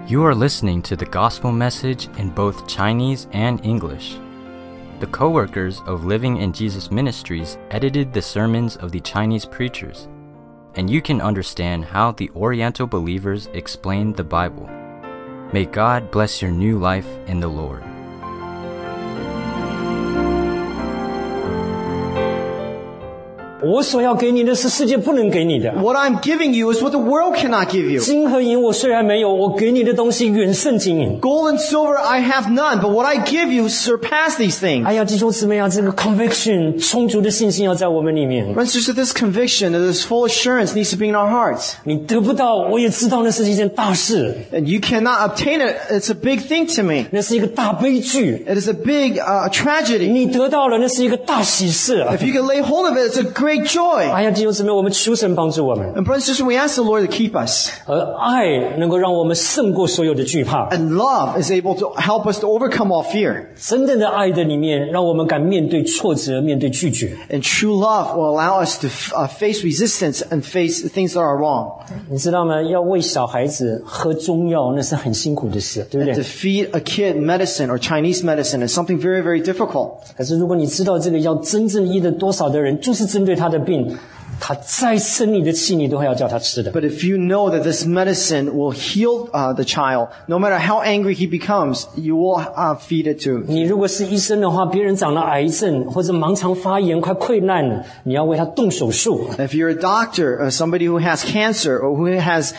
You are listening to the gospel message in both Chinese and English. The co-workers of Living in Jesus Ministries edited the sermons of the Chinese preachers, and you can understand how the Oriental believers explain the Bible. May God bless your new life in the Lord. What 我所要给你的是世界不能给你的。 I'm giving you is what the world cannot give you. 金和银我虽然没有，我给你的东西远胜金银。 Gold and silver I have none, but what I give you surpass these things. 哎呀，弟兄姊妹啊，这个 conviction 充足的信心要在我们里面。 Friends, just this conviction, this full assurance needs to be in our hearts. 你得不到，我也知道那是一件大事。 And you cannot obtain it. It's a big thing to me. 那是一个大悲剧。 It is a big tragedy. 你得到了，那是一个大喜事。 If you can lay hold of it, it's a great joy. 哎呀，弟兄姊妹，我们求神帮助我们。 And brothers and sisters, we ask the Lord to keep us. 而爱能够让我们胜过所有的惧怕。 And love is able to help us to overcome all fear. 真正的爱的里面，让我们敢面对挫折，面对拒绝。 And true love will allow us to face resistance and face things that are wrong. 你知道吗？要喂小孩子喝中药，那是很辛苦的事，对不 And to 对？ feed a kid medicine or Chinese medicine is something very, very difficult. 可是如果你知道这个药真正医的多少的人，就是针对他的病，他再生你的气，你都还要叫他吃的。 But if you know that this medicine will heal the child, no matter how angry he becomes, you will feed it to. 你如果是医生的话，别人长了癌症或者盲肠发炎快溃烂了，你要为他动手术。 If you're a doctor, somebody who has cancer or who has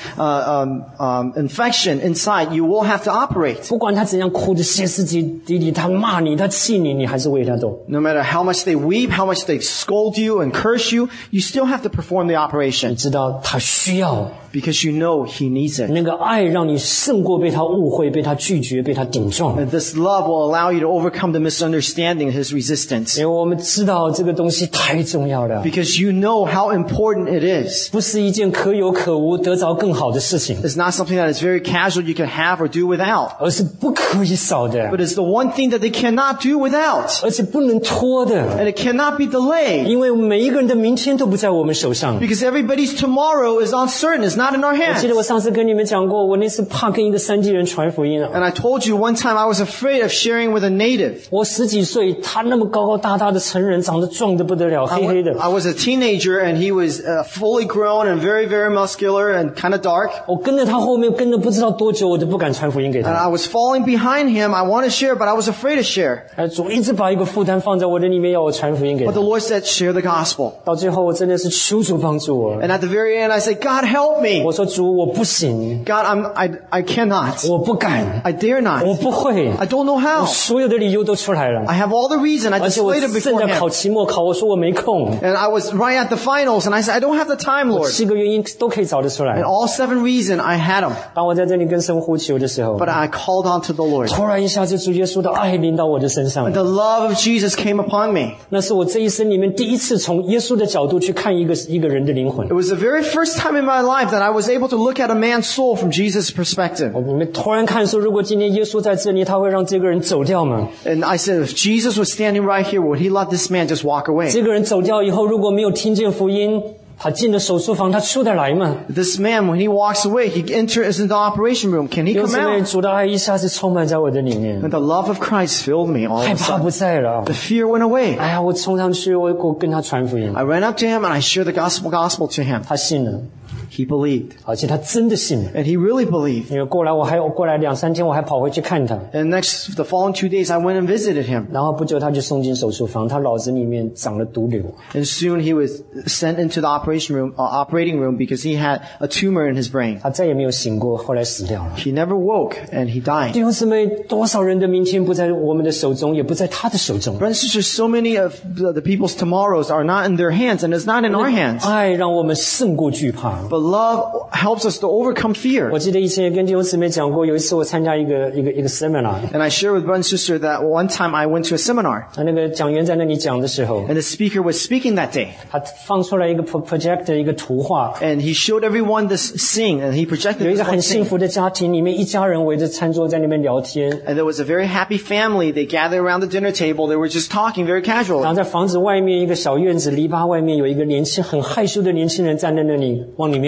infection inside, you will have to operate. 不管他怎样哭得歇斯底里，他骂你，他气你，你还是为他动。 No matter how much they weep, how much they scold you and curse you, you still have to perform the 你 operation 知道他需要 because you know he needs it. 那个爱，让你胜过被他误会、被他拒绝、被他顶撞。 And this love will allow you to overcome the misunderstanding, his resistance. 因为我们知道这个东西太重要了， Because you know how important it is. 不是一件可有可无、得着更好的事情， It's not something that is very casual you can have or do without. 而是不可以少的， But it's the one thing that they cannot do without. 而且不能拖的。 And it cannot be delayed. 因为每一个人的明天都不在我们手上。 Because everybody's tomorrow is uncertain. It's not in our 我记得 hands. 我上次跟你们讲过，我那次怕跟一个山地人传福音啊。 And I told you one time I was afraid of sharing with a native. 我10几岁，他那么高高大大的成人，长得壮得不得了，黑黑的。 I was a teenager and he was fully grown and very, very muscular and kind of dark. 我跟着他后面跟了不知道多久，我都不敢传福音给 And 他。 I was falling behind him. I wanted to share, but I was afraid to share. 主一直把一个负担放在我的里面，要我传福音给 But 他 the。Lord said, share the gospel. 到最后，我真的是求主帮助我。 And at the very end, I said, God, help me. 我说主，我不行， God, I cannot. 我不敢， I dare 我 not. 不会， I don't know 我 how. 所有的理由都出来了。 I have all the reason. I 而且我 displayed it 正在 before 考 him. 期末考，我说我没空， And I was right at the finals and I said, I don't have the time, 我 Lord. 7个原因都可以找得出来 And。all 7 reasons, I had them. 当我在这里跟神呼求的时候， But I called on to the Lord. 突然一下子主耶稣的爱临到我的身上， The love of Jesus came upon me. 那是我这一生里面第一次从耶稣的角度去看一个人的灵魂。 It was the very first time in my life that I was able to look at a man's soul from Jesus' perspective. 你们突然看说，如果今天耶稣在这里，他会让这个人走掉吗？ And I said, if Jesus was standing right here, would he let this man just walk away? 这个人走掉以后，如果没有听见福音，他进了手术房，他出得来吗？ This man, when he walks away, he enters into the operation room. Can he 有 come 姊妹， out? 主的爱一下子充满在我的里面， And the love of Christ filled me all 害 of a 怕不 sudden. 在了。 The fear went away. 哎呀，我冲上去，我跟他传福音， I ran up to him and I shared the gospel to him. 他信了， He believed. 而且他真的信了。 And he really believed. 因为过来2、3天，我还跑回去看他， And the following 2 days, I went and visited him. 然后不久他就送进手术房，他脑子里面长了毒瘤。 And soon he was sent into the operating room because he had a tumor in his brain. 他再也没有醒过，后来死掉了。 He never woke and he 弟 died. 兄姊妹，多少人的明天不在我们的手中，也不在他的手中。 Brothers and sisters, so many of the people's tomorrows are not in their hands and it's not in our hands. 爱让我们胜过惧怕。 But love helps us to overcome fear. 我记得以前也跟弟兄姊妹讲过，有一次我参加一个 seminar， And I shared with brother and sister that one time I went to a seminar 那个讲员在那里讲的时候， and the speaker was speaking that day. 他放出来一个 projector 一个图画， And he showed everyone this scene and he projected 有一 this 个 one 很幸 scene. 福的家庭，里面一家人围着餐桌在那边聊天， And there was a very happy family. They gathered around the dinner table. They were just talking very 然 casually. 后在房子外面一个小院子篱笆外面有一个很害羞的年轻人站在那里往里面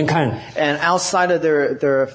面看。 And outside of their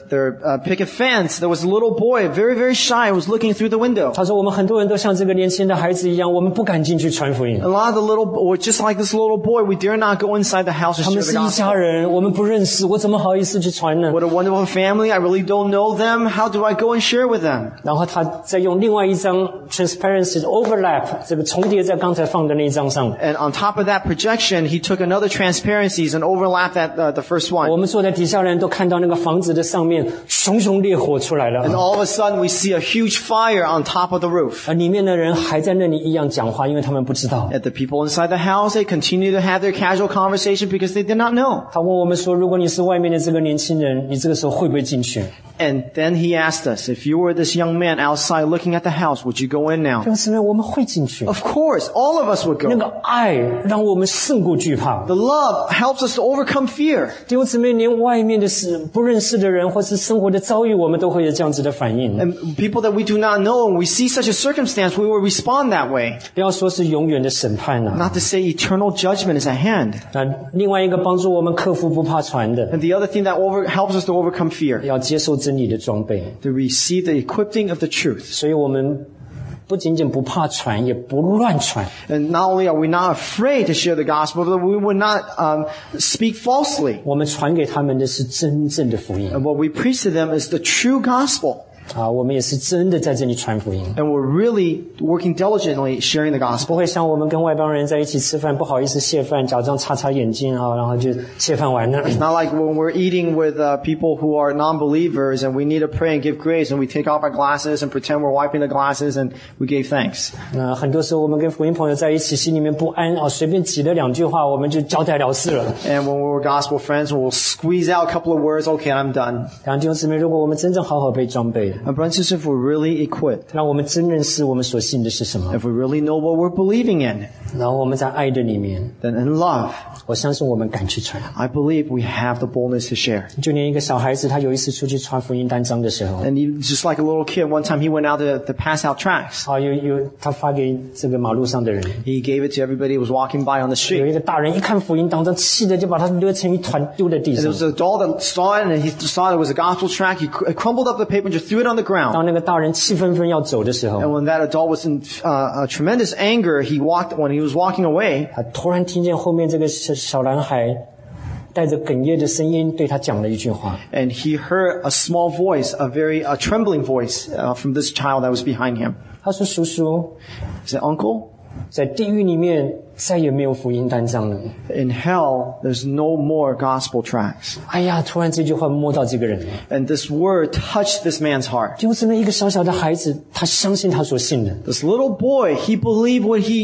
picket fence, there was a little boy, very, very shy, was looking through the window. 他说我们很多人都像这个年轻的孩子一样，我们不敢进去传福音。 A lot of the or just like this little boy, we dare not go inside the house and 他 share 们 the 是一家 gospel. 人，我们不认识，我怎么好意思去传呢？ What a wonderful family. I really don't know them. How do I go and share with them? 然后他再用另外一张 transparency overlap 这个重叠在刚才放的那一张上。 And on top of that projection, he took another transparencies and overlapped the first 我 one. 们坐在底下的人都看到那个房子的上面熊熊烈火出来 And 了， all of a sudden, we see a huge fire on top of the roof. 而里面的人还在那里一样讲话，因为他们不知道。 And the people inside the house, they continue to have their casual conversation because they did not know. 他问我们说，如果你是外面的这个年轻人，你这个时候会不会进去？ And then he asked us, if you were this young man outside looking at the house, would you go in 弟 now? 兄姊妹，我们会进去。 Of course, all of us would 那 go. 个爱让我们胜过惧怕。 The love helps us to overcome fear. 弟兄姊妹，连外面的不认识的人或是生活的遭遇，我们都会有这样子的反应。 And people that we do not know, and we see such a circumstance, we will respond that way. 不要说是永远的审判啊。 Not to say eternal judgment is at hand. 另外一个帮助我们克服不怕传的， And the other thing that helps us to overcome fear, 要接受真理的装备。 to receive the equipping of the truth. 所以我们不仅仅不怕传，也不乱传。 And not only are we not afraid to share the gospel, but we would not speak falsely. 我们传给他们的是真正的福音 And what we preach to them is the true gospel. 啊！我们也是真的在这里传福音， And we're really working diligently sharing the 不 gospel. 会像我们跟外邦人在一起吃饭，不好意思谢饭，假装擦擦眼睛啊，然后就谢饭完了。 Not like when we're eating with people who are non-believers and we need to pray and give grace and we take off our glasses and pretend we're wiping the glasses and we gave thanks. 很多时候我们跟福音朋友在一起，心里面不安啊，随便挤了两句话，我们就交代了事了。 And when we're gospel friends, we'll squeeze out a couple of words. Okay, I'm done. 然后弟兄姊妹，如果我们真正好好被装备， And brothers and sisters, if we're really equipped, 让我们真认识我们所信的是什么， if we really know what we're believing in, 然后我们在爱的里面， then in love, 我相信我们敢去传。 I believe we have the boldness to share. 就连一个小孩子，他有一次出去传福音单张的时候， And just like a little kid, one time he went out to pass out tracts. 他发给这个马路上的人， He gave it to everybody who was walking by on the 有 street. 一个大人一看福音单张，气的就把它勒成一团丢在地 And 上 there。was an adult that saw it and he saw it was a gospel tract. He crumbled up the paper and just threw it on the ground. 当那个大人气愤愤要走的时候， And when that adult was in tremendous anger, when he was walking away, 他突然听见后面这个小男孩带着哽咽的声音对他讲了一句话。 and he heard a small voice, a very trembling voice from this child that was behind him. 他说：“叔叔， He said, Uncle, 在地狱里面再也没有福音单张了。 in hell, there's no more gospel tracts. ” 哎呀，突然这句话摸到这个人了。 And this word touched this man's heart. 就是那一个小小的孩子，他相信他所信的， This little boy, he believed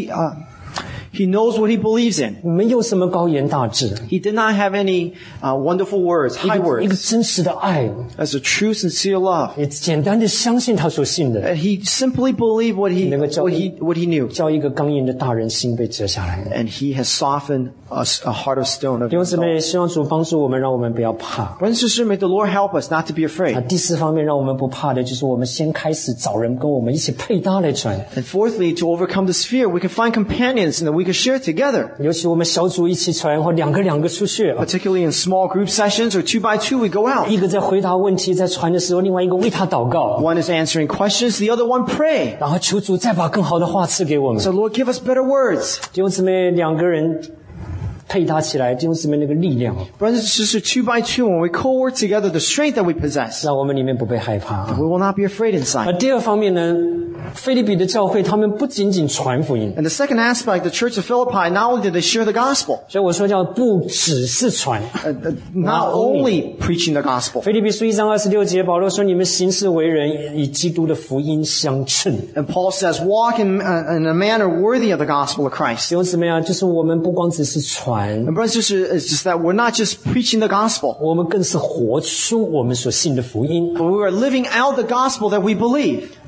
he knows what he believes in. 没有什么高言大志， He did not have any wonderful words, 一 high 个 words. 真实的爱， As a true, sincere love. 也简单的相信他所信的， And he simply believed what he knew. 叫一个刚硬的大人心被折下来。 And he has softened a heart of stone. 弟兄姊妹，希望主帮助我们，让我们不要怕。 Brothers and sisters, may the Lord help us not to be afraid. 第四方面，让我们不怕的，就是我们先开始找人跟我们一起配搭来传。 And fourthly, to overcome this fear, we can find companions and that we can share together. 尤其我们小组一起传，或两个出去， Particularly in small group sessions or 2 by 2, we go out. 一个在回答问题，在传的时候，另外一个为他祷告， One is answering questions, the other one pray. 然后求主再把更好的话赐给我们。 So Lord, give us better words. 弟兄姊妹，两个人配搭起来，弟兄姊妹那个力量， Brothers and sisters, 2 by 2, when we co-work together, the strength that we possess, 让我们里面不被害怕。 we will not be afraid inside. 第二方面呢，腓立比的教会他们不仅仅传福音， And the second aspect, the church of Philippi, not only did they share the gospel, 所以我说叫不只是传。 not only preaching the gospel. 腓立比书1章26节，保罗说：“你们行事为人，以基督的福音相称。” And Paul says, walk in a manner worthy of the gospel of Christ. 弟兄姊妹啊，就是我们不光只是传， And brothers and sisters, it's just that we're not just preaching the gospel, 我们更是活出我们所信的福音。 but we are living out the gospel that we believe.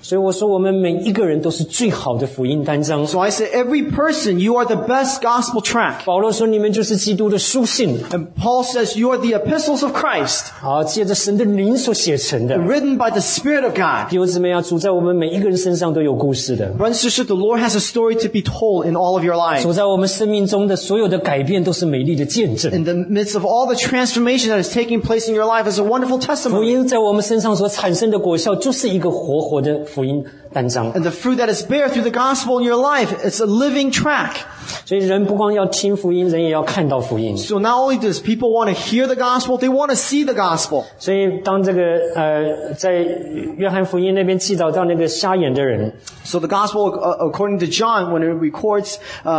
所以我说我们每一个人都是最好的福音单张。 So I say, every person, you are the best gospel tract. 保罗说你们就是基督的书信， And Paul says, you are the epistles of Christ, 借着神的灵所写成的。 written by the Spirit of God. 弟兄姊妹啊，主在我们每一个人身上都有故事的。 Brothers and sisters, the Lord has a story to be told in all of your lives. 主在我们生命中的所有的改变都是美丽的见证。 In the midst of all the transformation that is taking place in your life is a wonderful 福 testimony. 音在我们身上所产生的果效，就是一个活的福音单张。 And the fruit that is bare through the gospel in your life, it's a living track. 所以人不光要听福音，人也要看到福音。 So not only does people want to hear the gospel, they want to see the gospel. 所以当这个在约翰福音那边记载到那个瞎眼的人， So the gospel, according to John, when it records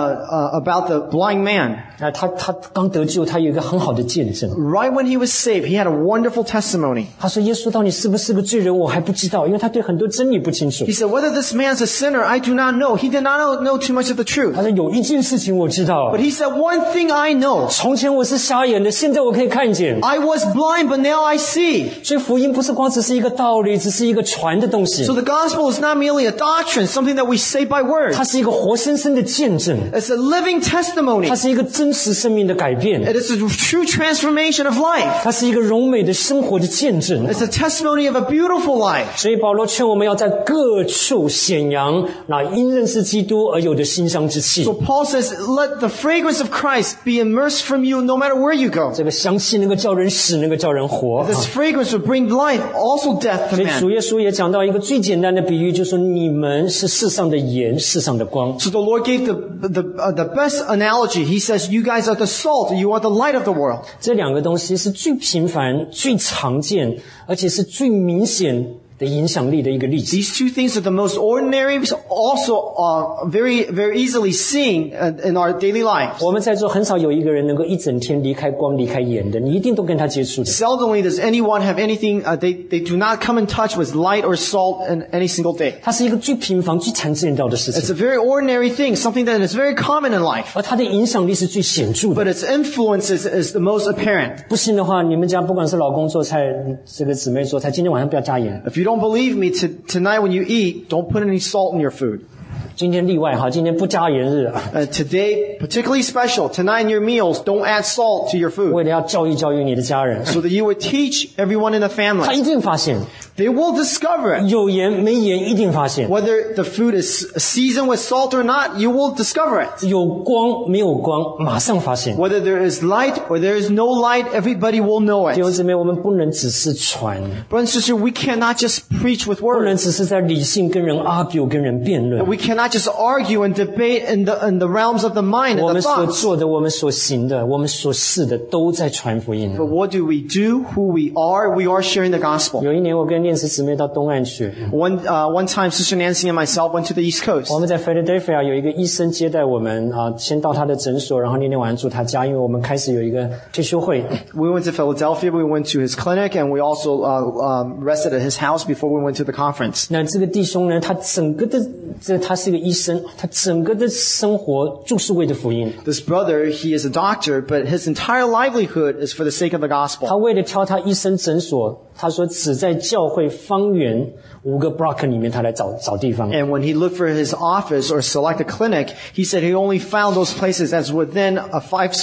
about the blind man, 他刚得救，他有一个很好的见证。 right when he was saved, he had a wonderful testimony. 他说：“耶稣到底是不是个罪人，我还不知道，因为他对很多真理不清楚。 He said, whether this man's a sinner, I do not know. He did not know too much of the truth. 他说有一件事情我知道， But he said, one thing I know. 从前我是瞎眼的，现在我可以看见。 I was blind, but now I see. 所以福音不是光只是一个道理，只是一个传的东西， So the gospel is not merely a doctrine, something that we say by word. 它是一个活生生的见证， It's a living testimony. 它是一个真实生命的改变， It is a true transformation of life. 它是一个荣美的生活的见证。 It's a testimony of a beautiful life. 所以保罗劝我们要在各处显扬那因认识基督而有的馨香之气。 So Paul says, let the fragrance of Christ be immersed from you no matter where you go. 这个香气能够叫人死，能够叫人活。 This fragrance will bring life, also death to 所以主 man. 耶稣也讲到一个最简单的比喻，就是说你们是世上的盐，世上的光。 So the Lord gave the best analogy. He says, you guys are the salt, you are the light of the world. 这两个东西是最频繁、最常见，而且是最明显的影响力的一个例子。 These two things are the most ordinary, also very, very easily seen in our daily lives. 我们在座很少有一个人能够一整天离开光、离开盐的，你一定都跟他接触的。 Seldomly does anyone have anything, they do not come in touch with light or salt in any single day. 它是一个最平凡、最常见到的事 It's a 情， very ordinary thing, something that is very common in life. 而它的影响力是最显著的。 But its influence is the most apparent. 不信的话，你们家不管是老公做菜，这个姊妹做菜，今天晚上不要加盐。 If you don't believe me, tonight when you eat, don't put any salt in your food. 今天例外哈，今天不加盐日， Today, particularly special, tonight in your meals, don't add salt to your 为 food. 了要教育你的家人， So that you would teach everyone in the 他 family. 一定发现 They will discover it. 有盐没盐，一定发现 Whether the food is seasoned with salt or not, you will discover it. 有光没有光，马上发现。 Whether there is light or there is no light, everybody will know 弟兄 it. 姊妹，我们不能只是传， Brothers and sisters, we cannot just preach with 不能 words. 只是在理性跟人 argue 跟人辩论。 We cannot just argue and debate in the realms of the mind 我 and 们 the 所 thoughts. 做的，我们所行的，我们所事的，都在传福音。 But what do we do? Who we are sharing the gospel. 有一年，我跟念慈姊妹到东岸去， One time, Sister Nancy and myself went to the East Coast. 我们在 Philadelphia 有一个医生接待我们先到他的诊所，然后那天晚上住他家，因为我们开始有一个退休会。 We went to Philadelphia, we went to his clinic, and we also rested at his house before we went to the conference. 那这个弟兄呢，他整个的他是一个医生，他整个的生活就是为了福音。 This brother, he is a doctor, but his entire livelihood is for the sake of the 他 gospel. 为了挑他医生诊所，他说只在教会方圆5个 block 里面，他来找地方。 And when he looked for his office or select a clinic, he said he only found those places as within a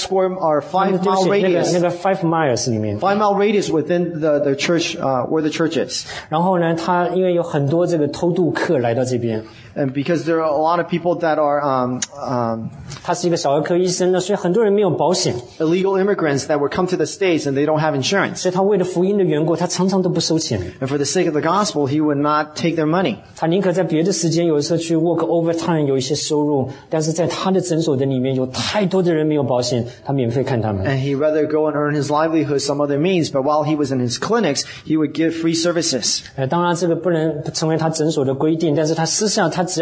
5 mile 那 radius. 个 5 miles 里面。 5 mile radius within the church, where the church is. 然后呢，他因为有很多这个偷渡客来到这边， And because there are a lot of people that are, 他是一个小儿科医生呢，所以很多人没有保险， illegal immigrants that would come to the States and they don't have insurance. 所以他为了福音的缘故，他常常都不收钱。 And for the sake of the gospel, he would not take their money. 他宁可在别的时间有的时候去 work overtime 有一些收入，但是在他的诊所的里面有太多的人没有保险，他免费看他们。 And he'd rather go and earn his livelihood some other means, but while he was in his clinics, he would give free services. 当然这个不能成为他诊所的规定，但是他私下他只要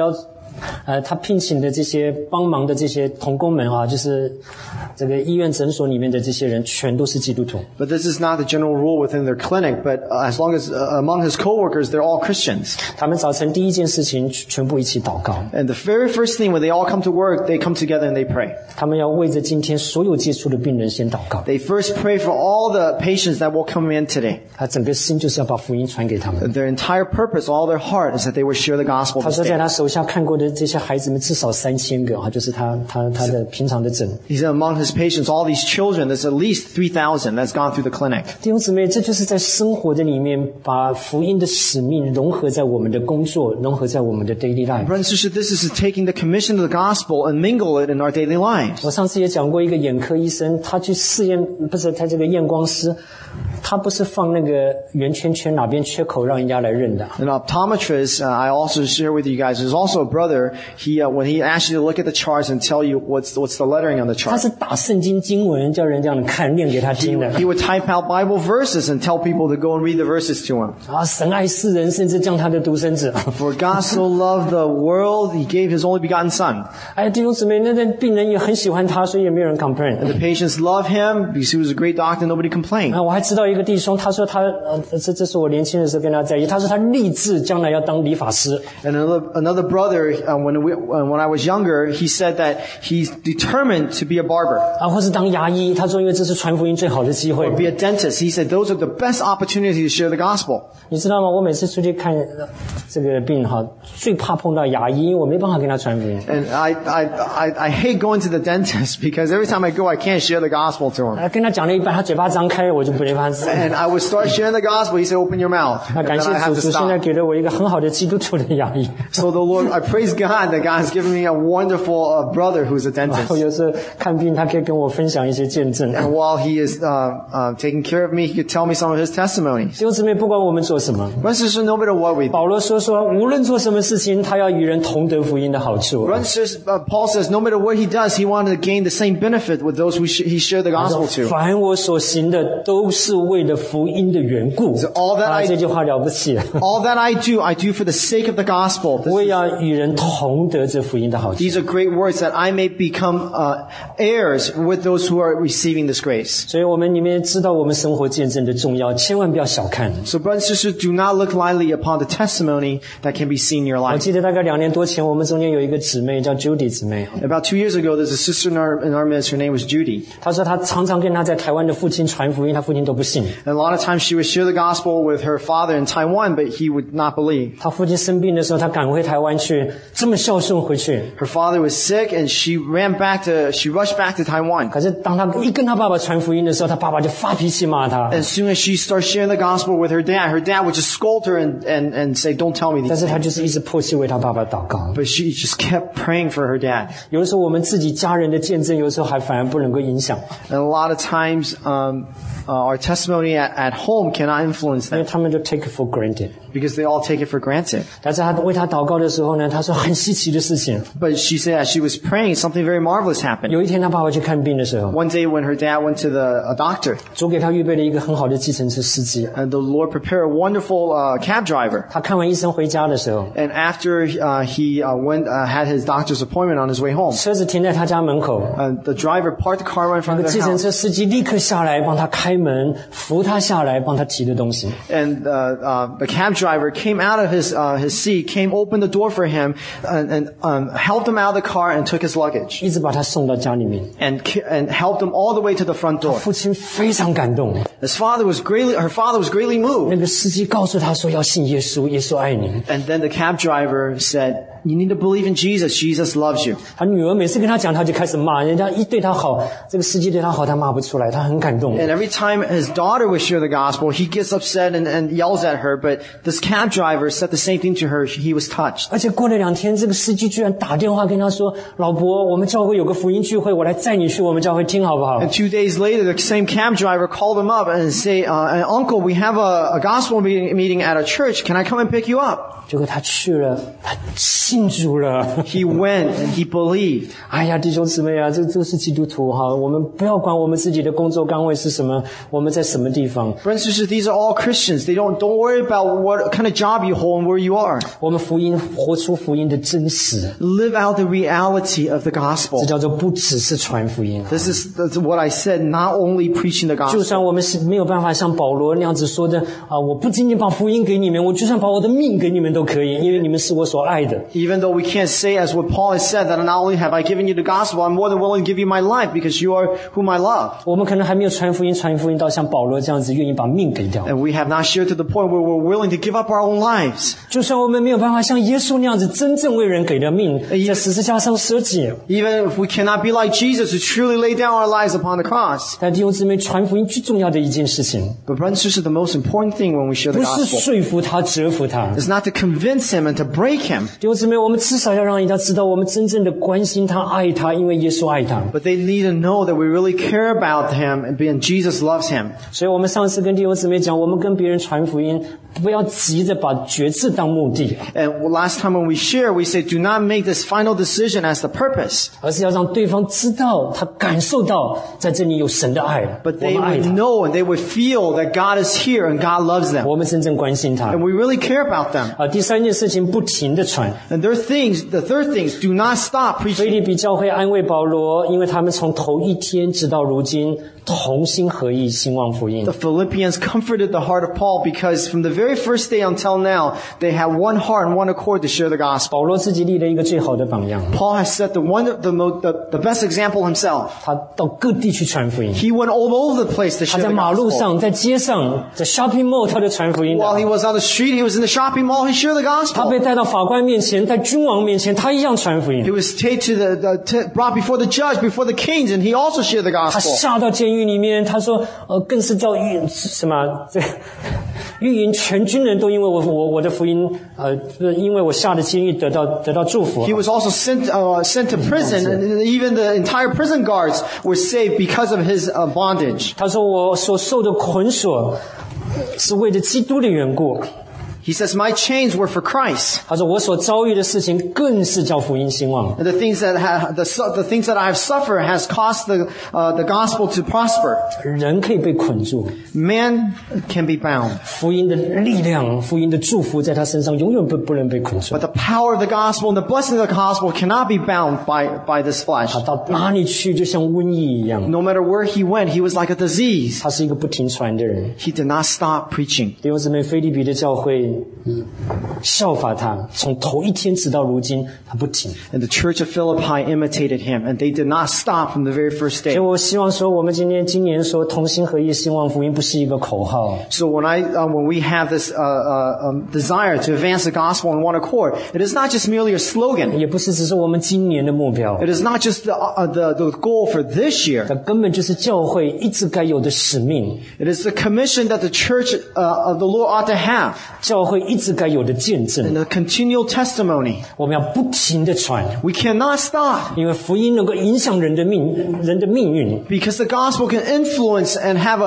他聘请的这些帮忙的这些同工们啊，就是这个医院诊所里面的这些人，全都是基督徒。 But this is not the general rule within their clinic, but as long as among his coworkers, they're all Christians. 他们早晨第一件事情全部一起祷告。 And the very first thing when they all come to work, they come together and they pray. 他们要为着今天所有接触的病人先祷告。 They first pray for all the patients that will come in today. 他整个心就是要把福音传给他们。 Their entire purpose, all their heart, is that they will share the gospel. 他说在他手下看过的这些孩子们至少3000个啊，就是他的平常的诊。 He said among his patients, all these children, there's at least 3,000 that's gone through the clinic. 弟兄姊妹，这就是在生活的里面把福音的使命融合在我们的工作，融合在我们的 daily life。 Brothers and sisters, this is taking the commission of the gospel and mingle it in our daily lives. 我上次也讲过一个眼科医生，他去试验，不是他这个验光师，他不是放那个圆圈圈哪边缺口让人家来认的。 An optometrist, I also share with you guys, there's also a brother, when he asks you to look at the charts and tell you what's the lettering on the 他 chart. 是打圣经经文叫人这样看，念给他听的。 He would type out Bible verses and tell people to go and read the verses to him. 啊，神爱世人，甚至将他的独生子。 For God so loved the world, he gave his only begotten son. 哎，弟兄姊妹，那病人也很喜欢他，所以也没有人 complain。 The patients love him because he was a great doctor, nobody complained. 啊，我还知道一个弟兄，他说他这是我年轻的时候跟他在一起，他说他立志将来要当理发师。 And another brother, when I was younger, he said that he's determined to be a barber 啊，或是当牙医，他说因为这是传福音最好的机会。 or be a dentist. He said those are the best opportunities to share the gospel. 你知道吗？我每次出去看这个病哈，最怕碰到牙医，因为我没办法跟他传福音。 And I hate going to the dentist because every time I go, I can't share the gospel to him. 啊，跟他讲了一半，他嘴巴张开，我就没办法。 And I would start sharing the gospel. He said, "Open your mouth." 那 And 感 then 谢 I have 主， to 主现在 stop. 给了我一个很好的基督徒的牙医。 So the Lord, I praise God that God has given me a wonderful brother who's a 然后 dentist. 有时候看病，他可以跟我分享一些见证。 And while he is taking care of me, he could tell me some of his testimonies. 弟兄姊妹，不管我们做什么， Brothers and sisters, no matter what we do. 保罗说，无论做什么事情，他要与人同得福音的好处。 Brothers and sisters, Paul says, no matter what he does, he wanted to gain the same benefit with those he shared the 他说 gospel to. 凡我所行的，都是为了福音的缘故。 all that 啊， I- 这句话了不起。 All that I do for the sake of the gospel. 我也要与人同得这福音的好处。 These are great words that I may become heirs with those who are receiving this grace. 所以我们里面知道我们生活见证的重要，千万不要小看。 So brothers and sisters, do not look lightly upon the testimony that can be seen in your 我 life. 记得大概2年多前，我们中间有一个姊妹叫 Judy 姊妹， About 2 years ago, there's a sister in our midst. Her name was Judy. 她说她常常跟她在台湾的父亲传福音，她父亲都不信。 And a lot of times she would share the gospel with her father in Taiwan, but he would not believe. 她父亲生病的时候，她赶回台湾去，这么孝顺回去。 Her father was sick and she rushed back to Taiwan. 可是当她一跟她爸爸传福音的时候，她爸爸就发脾气骂她。 As soon as she starts sharing the gospel with her dad would just scold her and say, "Don't tell me 但 these 是她 things." 就是一直迫切为她爸爸祷告。 But she just kept praying for her dad. 有的时候我们自己家人的见证，有的时候还反而不能够影响， And a lot of times, our testimony at home cannot influence 因为 them 他们就 take it for granted。 because they all take it for granted. 但是她为她祷告的时候呢，她说很稀奇的事情。 But she said as she was praying, something very marvelous happened. 有一天她爸爸去看病的时候， One day when her dad went to a doctor, 主给她预备了一个很好的计程车司机。 and the Lord prepared a wonderful cab driver. 她看完医生回家的时候， And after he had his doctor's appointment on his way home, 车子停在她家门口， the driver parked the car right in 那 front 个 of 计 their 程 house. 车司机立刻下来帮她开门，扶她下来，帮她提的东西。 And the cab driver came out of his seat, opened the door for him, and helped him out of the car and took his luggage, 一直把她送到家里面。 and helped him all the way to the front door. 父亲非常感动， Her father was greatly 那 moved. 个司机告诉她说要信耶稣，耶稣爱你。 And then the cab driver said, "You need to believe in Jesus. Jesus loves you." 她女儿每次跟她讲，她就开始骂，人家一对她好，这个司机对她好，她骂不出来，她很感动。 And every time his daughter would share the gospel, he gets upset and yells at her. But this cab driver said the same thing to her. He was touched. 而且过了2天，这个司机居然打电话跟她说：“老伯，我们教会有个福音聚会，我来载你去我们教会听好不好？” And 2 days later, the same cab driver called him up and say, "Uncle, we have a gospel meeting at a church. Can I come and pick you up?" 结果他去了，他信主了。 He went and he believed. 哎呀，弟兄姊妹啊，这是基督徒哈！我们不要管我们自己的工作岗位是什么，我们在什么地方， Brothers and sisters, these are all Christians. Don't worry about what kind of job you hold and where you are. 我们活出福音音的真实， Live out the reality of the 这 gospel. 叫做不只是传福音。 That's what I said, not only preaching the 就 gospel. 算我们是没有办法像保罗那样子说的我不仅仅把福音给你们，我就算把我的命给你们都可以，因为你们是我所爱的。 Even though we can't say as what Paul has said, that not only have I given you the gospel, I'm more than willing to give you my life because you are whom I love. 我们可能还没有传福音到像保罗这样子愿意把命给掉。 And we have not shared to the point where we're willing to give up our own lives. 就算我们没有办法像耶稣那样子真正为人给了命，在十字架上舍己， Even if we cannot be like Jesus who truly laid down our lives upon the cross. 但弟兄姊妹，传福音最重要的一件事情， But brothers and sisters, the most important thing when we share the 不是 gospel 说服他、折服他。 is not to convince him and to break him, 弟兄姊妹，我们至少要让人家知道，我们真正的关心他、爱他，因为耶稣爱他。 but they need to know that we really care about him and Jesus loves him. 所以我们上次跟弟兄姊妹讲，我们跟别人传福音，不要急着把决志当目的， And last time when we share, we say, do not make this final decision as the purpose, 而是要让对方知道，他感受到在这里有神的爱， but 我 they 们爱 would 他， know and they would feel that God is here and God loves them. 我们真正关心他。 And we really care about them. 第三件事情，不停的传。 And the third things, do not stop 腓 preaching. 立比教会安慰保罗，因为他们从头一天直到如今同心合意兴旺福音 The。Philippians comforted the heart of Paul because from the very first day until now, they have one heart and one accord to share the gospel. 保罗自己立了一个最好的榜样， Paul has set the best example himself. 他到各地去传福音， He went all over the place to 他 share 在 the 马路 gospel. 上、在街上、在 shopping mall， 他就传福音的。 While he was on the street, he was in the shopping mall, he shared the 他 gospel. 被带到法官面前，在君王面前，他一样传福音 He。was brought before the judge, before the kings, and he also shared the 他 gospel. 下到监狱里面，他说，更是叫运营全军人都因为我的福音，因为我下的监狱得到祝福 He。was also sent to prison, and even the entire prison guards were saved because of his bondage. 他说我所受的捆锁，是为了基督的缘故。 He says, my chains were for Christ. 他说我所遭遇的事情，更是叫福音兴旺。 And the things that I have suffered has caused the gospel to prosper. 人可以被捆住， Man can be bound, 福音的力量、福音的祝福在他身上永远不能被捆住 but。the power of the gospel and the blessing of the gospel cannot be bound by this flesh. 他到哪里去，就像瘟疫一样。 No matter where he went, he was like a disease. 他是一个不停传的人。 He did not stop preaching. 弟兄姊妹，腓立比的教会效法他，从头一天直到如今，他不停。 And the church of Philippi imitated him, and they did not stop from the very first 所以 day. 我希望说，我们今年说同心合意兴旺福音，不是一个口号， So when we have this desire to advance the gospel in one accord, it is not just merely a slogan. 也不是只是我们今年的目标， It is not just the goal for this year. 它根本就是教会一直该有的使命， It is the commission that the church of the Lord ought to have, 教会一直该有的见 and 证。 the continual testimony. 我们要不停的传， We cannot stop 因为福音能够影响人的命运。 because the gospel can influence and have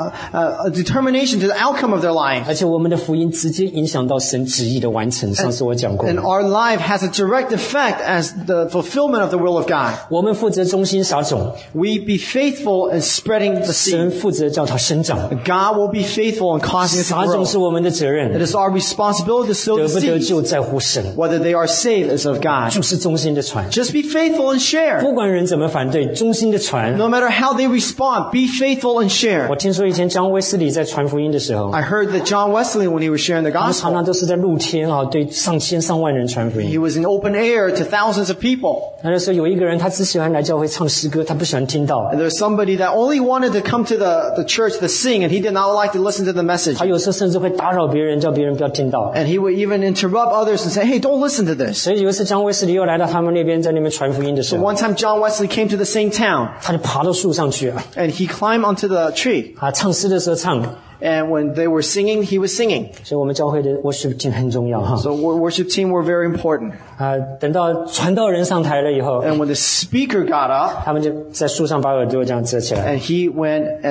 a determination to the outcome of their life. 而且我们的福音直接影响到神旨意的完成。上次我讲过， And our life has a direct effect as the fulfillment of the will of God. 我们负责忠心撒种， We be faithful in spreading the 神 seed. 负责叫它生长。 God will be faithful in causing it 撒 to 种 grow. 是我们的责 It 任， is our responsibility to sow 得 the 不得 seed. 救在乎神， Whether they are saved is of God. 就是忠心的传。 Just be faithful and share. 不管人怎么反对，忠心的传。 No matter how they respond, be faithful and 我 share. 听说以前张威斯理在传福音的时候， I heard that John Wesley, when he was sharing the 他们常 gospel, 常都是在露天对上千上万人传福 he 音。 was in open air to thousands of people. 那时候有一个人，他只喜欢来教会唱诗歌，他不喜欢听到。 And there's somebody that only wanted to come to the church to sing, and he did not like to listen to the message. 他有时候甚至会打扰别人，叫别人不要听到。 And he would even interrupt others and say, hey, don't listen to this. 所以有一次张威斯理又来到他们那边，在那边传福音的时 So 候， one time John Wesley came to the same town, 他就爬到树上去了。 and he climbed onto the tree. 唱诗的时候唱， And when they were singing, he was singing. 所以我们教会的 worship team 很重要哈。 So worship team were very important. 等到传道人上台了以后， And when the speaker got up, 他们就在树上把耳朵这样遮起来， and he went and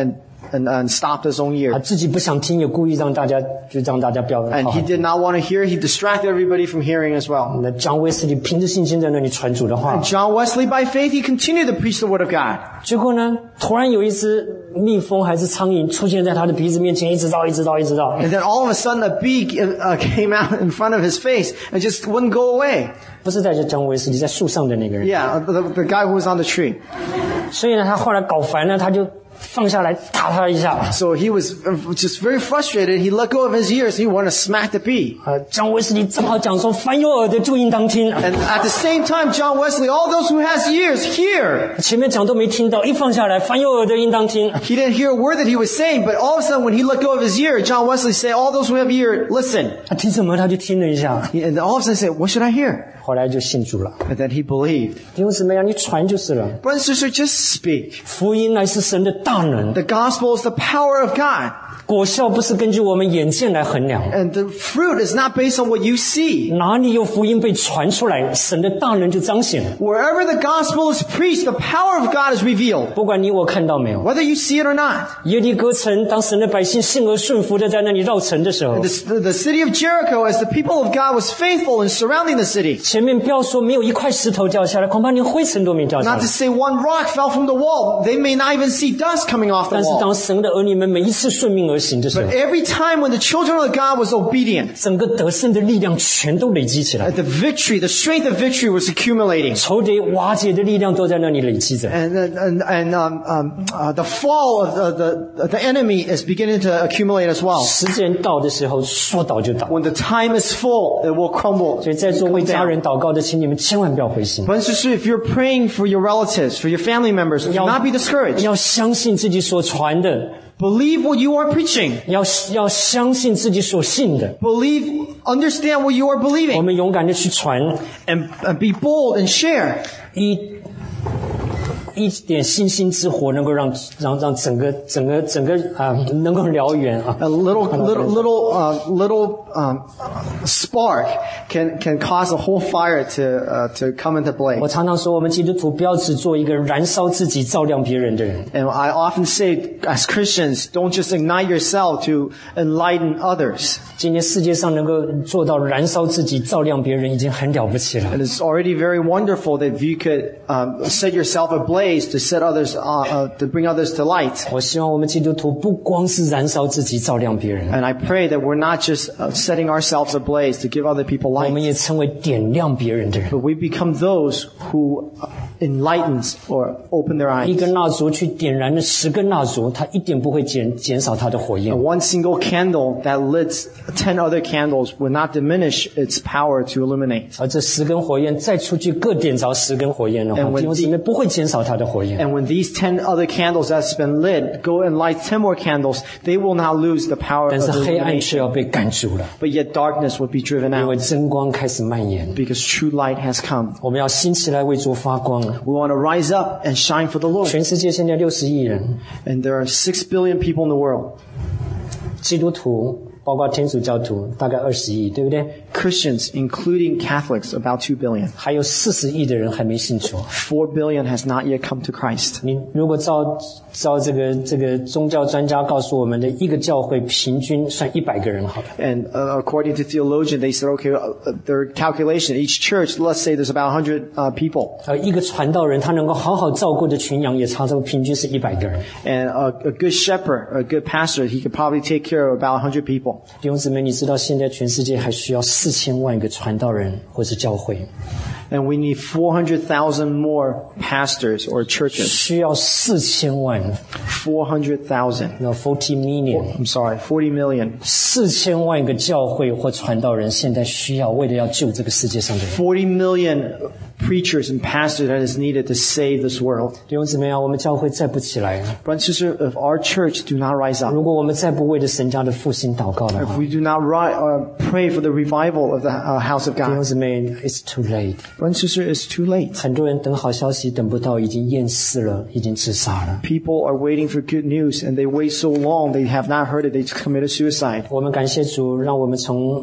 and stopped his own 他 ear. 自己不想听，也故意让大家不要 And 好 he 好 did not want to hear. He distracted everybody from hearing as well. 那张卫斯理凭着信心在那里传主的话， John Wesley, by faith, he continued to preach the word of God. 结果呢，突然有一只蜜蜂还是苍蝇出现在他的鼻子面前，一直绕。 And then all of a sudden a bee came out in front of his face and just wouldn't go away. 不是在这张卫斯理，在树上的那个人。 Yeah, the guy who was on the tree. 所以呢，他后来搞烦了，他就放下来打他一下。 So he was just very frustrated. He let go of his ears. He wanted to smack the bee. 张卫斯理正好讲说，凡有耳的就应当听。 And at the same time, John Wesley, all those who has ears, hear. 前面讲都没听到，一放下来，凡有耳的应当听。 He didn't hear a word that he was saying, but all of a sudden when he let go of his ear, John Wesley said, all those who have ear, listen. 他听什么？他就听了一下， And all of a sudden he said, what should I hear? 后来就信主了。 And then he believed. 弟兄姊妹啊，你传就是了。 Brothers and sisters, just speak. 福音乃是神的大能， The gospel is the power of God. 果效不是根据我们眼见来衡量。 And the fruit is not based on what you see. 哪里有福音被传出来，神的大能就彰显了。 Wherever the gospel is preached, the power of God is revealed. 不管你我看到没有， Whether you see it or not. 耶利哥城当神的百姓信而顺服的在那里绕城的时候， The city of Jericho, as the people of God was faithful in surrounding the city. 前面不要说没有一块石头掉下来，恐怕连灰尘都没掉下 Not 来 to。say one rock fell from the wall. They may not even see dust coming off the 但是 wall. 当神的儿女们每一次顺命而行的时候 But，every time when the children of God was obedient, 整个得胜的力量全都累积起来， the victory, the strength of victory was accumulating. 仇敌瓦解的力量都在那里累积着。 And the fall of the enemy is beginning to accumulate as well. 时间到的时候，说倒就倒。 When the time is full, it will crumble. 所以在座为家人祷告的，请你们千万不要灰心， Brothers and sisters, if you're praying for your relatives, for your family members, do not be discouraged. 要相信自己所传的， Believe what you are preaching. 要相信自己所信的。 Understand what you are 我 believing. 们勇敢的去传， And be bold and share. 一点星星之火，能够让整个能够燎原啊。 A little spark can cause a whole fire to come into 我 blaze. 常常说，我们基督徒不要只做一个燃烧自己、照亮别人的人。 And I often say, as Christians, don't just ignite yourself to enlighten others. 今天世界上能够做到燃烧自己、照亮别人，已经很了不起了。 And it's already very wonderful that you could set yourself ablaze to set others to bring others to light. 我希望我们基督徒不光是燃烧自己、照亮别人， And I pray that we're not just setting ourselves ablaze to give other people 我们 light, 也成为点亮别人的人。 but we become those who enlightens or open their 一 eyes. 根蜡烛去点燃了10根蜡烛，它一点不会减少它的火焰。 One single candle that lit 10 other candles will not diminish its power to illuminate. 而这10根火焰再出去各点着10根火焰的话， And when 弟兄姊妹不会减少它的火焰。 And when these 10 other candles that's been lit go and light 10 more candles, they will not lose the power 但 of 是黑暗却 illumination. 要被赶逐了， But yet darkness will be driven 因为 out 真光开始蔓延。 because true light has come. 我们要兴起来为主发光。 We want to rise up and shine for the Lord. 全世界现在60亿人， And there are 6 billion people in the world. 基督徒包括天主教徒大概20亿，对不对？ Christians, including Catholics, about 2 billion. 还有40亿的人还没信主。 4 billion has not yet come to Christ. 你如果照这个宗教专家告诉我们的，一个教会平均算100个人好了。 And according to theologians, they said, okay, their calculation, each church, let's say there's about 100 people. 一个传道人他能够好好照顾的群羊，也差不多平均是100个人。 And a good shepherd, a good pastor, he could probably take care of about 100 people. 弟兄姊妹，你知道现在全世界还需要4000万个传道人或是教会， And we need 400,000 more pastors or churches. 需要4000万 400,000. ，no 40 million， I'm sorry, 40 million. 4000万个教会或传道人现在需要，为了要救这个世界上的人。 40 million preachers and pastors that is needed to save this world. 弟兄姊妹啊，我们教会再不起来， Brothers and sisters, if our church do not rise up, 如果我们再不为着神家的复兴祷告的 if 话， we do not pray for the revival of the house of 弟兄 God, 姊妹 ，it's too late。 brothers and sisters, it's too late. 很多人等好消息等不到，已经厌世了，已经自杀了。 People are waiting for good news and they wait so long, they have not heard it, they just committed suicide. 我们感谢主，让我们从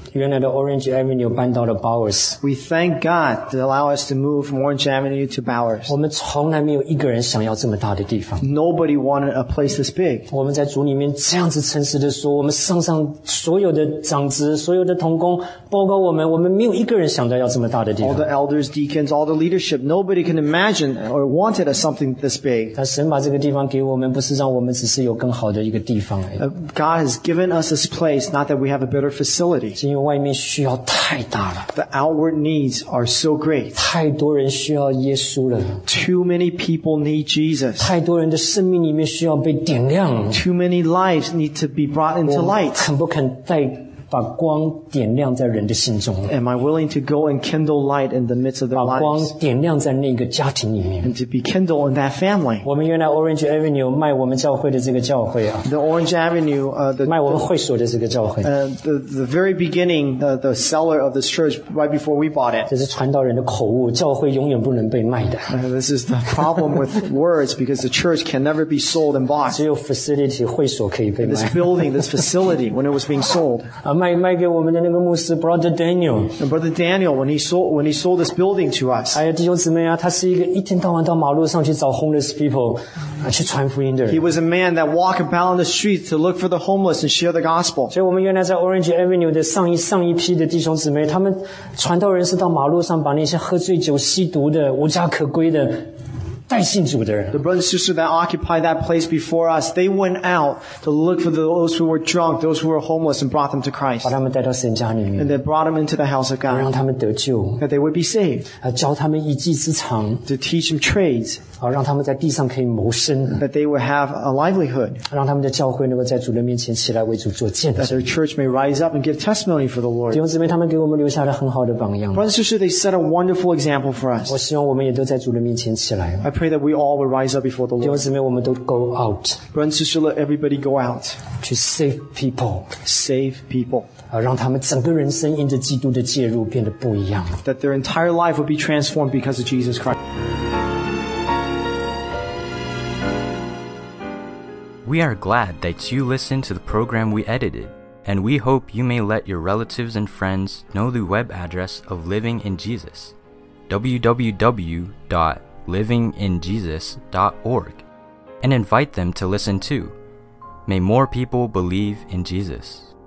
原来的 Orange Avenue 搬到了 Bowers。 We thank God to allow us to move from Orange Avenue to Bowers. 我们从来没有一个人想要这么大的地方。 Nobody wanted a place this big. 我们在主里面这样子诚实的说，我们上所有的长子、所有的同工，包括我们没有一个人想到要这么大的地 All 方。 the elders, deacons, all the leadership, nobody can imagine or wanted something this big. 但神把这个地方给我们，不是让我们只是有更好的一个地方而已， God has given us this place, not that we have a better facility. 是因为外面需要太大了， The outward needs are so great. 太多人需要耶稣了， Too many people need Jesus. 太多人的生命里面需要被点亮。 Too many lives need to be brought into 我 light. 肯不肯把光点亮在人的心中， Am I willing to go and kindle light in the midst of their 把光 lives? 点亮在那个家庭里面。 And to be kindled in that family. 我们原来 Orange Avenue 卖我们教会的这个教会啊， The Orange Avenue, 卖我们会所的这个教会， the very beginning, the seller of this church, right before we bought it. 这是传道人的口误，教会永远不能被卖的， This is the problem with words because the church can never be sold and bought. 只有 facility 会所可以被 This 卖。 building, this facility, when it was being sold. 啊，卖给我们的那个牧师 Brother Daniel， And Brother Daniel, when he sold this building to us, 还有弟兄姊妹啊，他是一个一天到晚到马路上去找 homeless people 去传福音的 he 人。 was a man that walked about on the streets to look for the homeless and share the gospel. 所以我们原来在 Orange Avenue 的上一批的弟兄姊妹，他们传道人是到马路上把那些喝醉酒、吸毒的、无家可归的带信主的人。 The brother and sister that occupied that place before us, they went out to look for those who were drunk, those who were homeless, and brought them to Christ. 把他们带到神家里 And 面， they brought them into the house of 让 God, 他们得救， that they would be saved, 教他们一技之长， to teach them trades, 让他们在地上可以谋生， that they would have a livelihood, 让他们的教会能够在主的面前起来为主做见 that 证。 their church may rise up and give testimony for the 弟 Lord. 兄姊妹，他们给我们留下了很好的榜样。 Brothers and sisters, they set a wonderful example for 我 us. 希望我们也都在主的面前起来。 I pray that we all would rise up before the 弟兄 Lord. 姊妹，我们都 go out Brothers and sisters, let everybody go out, to save people， save people, 让他们整个人生因着基督的介入变得不一样。 that their entire life would be transformed because of Jesus Christ. We are glad that you listened to the program we edited, and we hope you may let your relatives and friends know the web address of Living in Jesus, www.livinginjesus.org, and invite them to listen too. May more people believe in Jesus.